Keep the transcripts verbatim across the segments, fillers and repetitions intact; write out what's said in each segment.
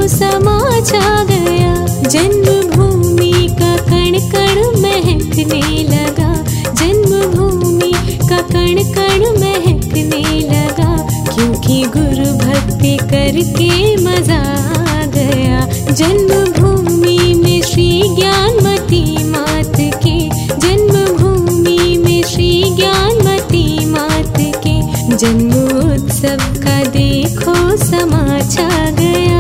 समा छा गया। जन्मभूमि का कण कण महकने लगा, जन्मभूमि का कण कण महकने लगा, क्योंकि गुरु भक्ति करके मजा आ गया। जन्मभूमि में श्री ज्ञानमती मात के, जन्मभूमि में श्री ज्ञानमती मात के, जन्मोत्सव का देखो समा छा गया।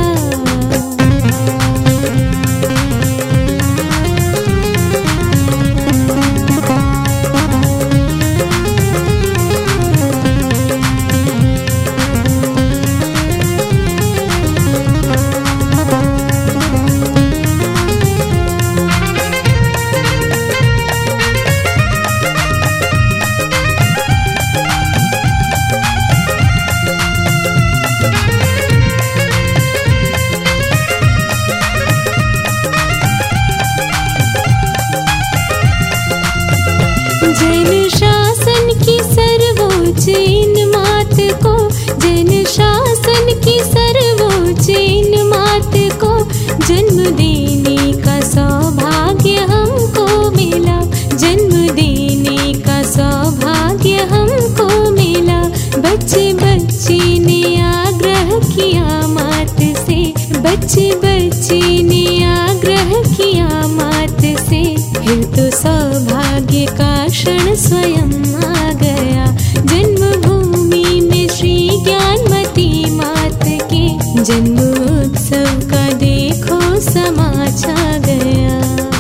जैन शासन की सर्वोच्च इन मात को, जैन शासन की सर्वोच्च इन मात को, जन्म देने का सौभाग्य हमको मिला, जन्म देने का सौभाग्य हमको मिला। बच्चे बच्चे ने आग्रह किया मात से, बच्चे बच्चे ने आग्रह किया मात से, फिर तो सौभाग्य का क्षण स्वयं आ गया। जन्मभूमि में श्री ज्ञानमती मात के, जन्मोत्सव का देखो समा छा गया।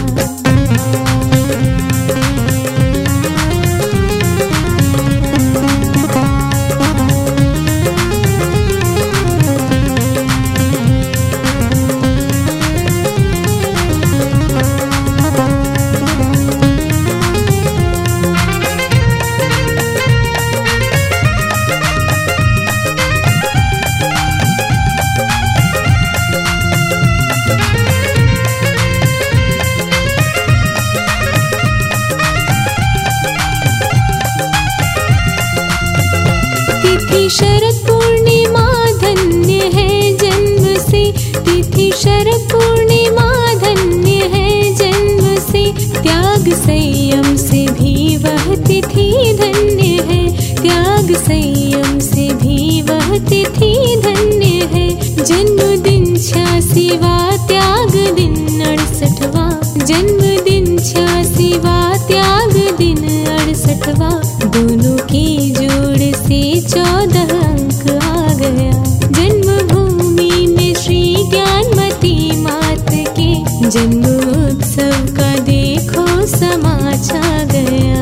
शरद पूर्णिमा धन्य है जन्म से, तिथि शरद पूर्णिमा धन्य है जन्म से, त्याग संयम से भी वह तिथि धन्य है, त्याग संयम से भी वह तिथि धन्य है। जन्मदिन छियासीवा त्याग दिन अड़सठवा, जन्मदिन छियासीवा त्याग दिन अड़सठवा, दोनों के जोड़ से चौदह अंक आ गया। जन्मभूमि में श्री ज्ञानमती मात के, जन्मोत्सव का देखो समा छा गया।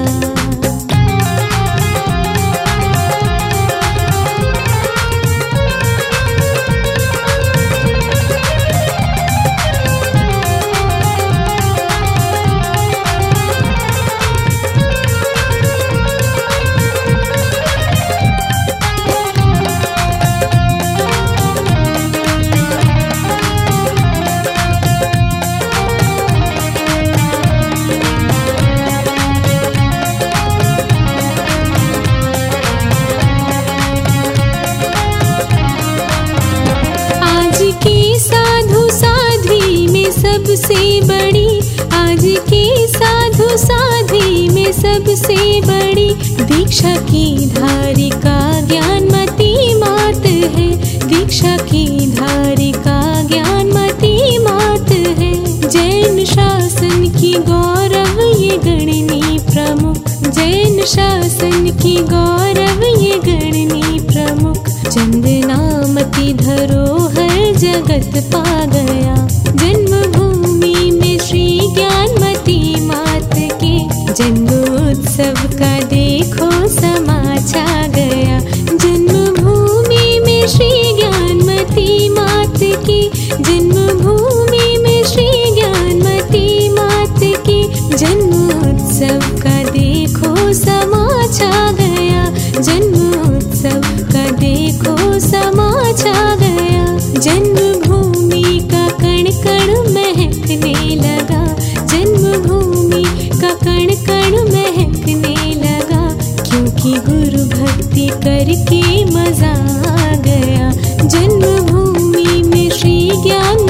सबसे बड़ी, आज के साधु साध्वी में सबसे बड़ी, दीक्षा की धारिका ज्ञानमती मात है, दीक्षा की धारिका ज्ञानमती मात है। जैन शासन की गौरव ये गणनी प्रमुख, जैन शासन की गौरव ये गणनी प्रमुख, चंदनामती धरोहर जगत पा गया। जन्मभूमि में श्री ज्ञानमती मात के, जन्मोत्सव का देखो समा छा गया। जन्मभूमि में श्री ज्ञानमती मात के, जन्मभूमि में श्री ज्ञानमती मात के, जन्मोत्सव का देखो समा छा गया। जन्मोत्सव का देखो समा छा गया। जन्मभूमि का कण कण महकने लगा, जन्मभूमि का कण कण महकने लगा, क्योंकि गुरु भक्ति करके मजा आ गया। जन्मभूमि में श्री ज्ञान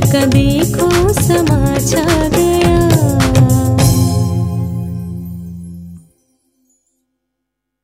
का देखो समा छा गया।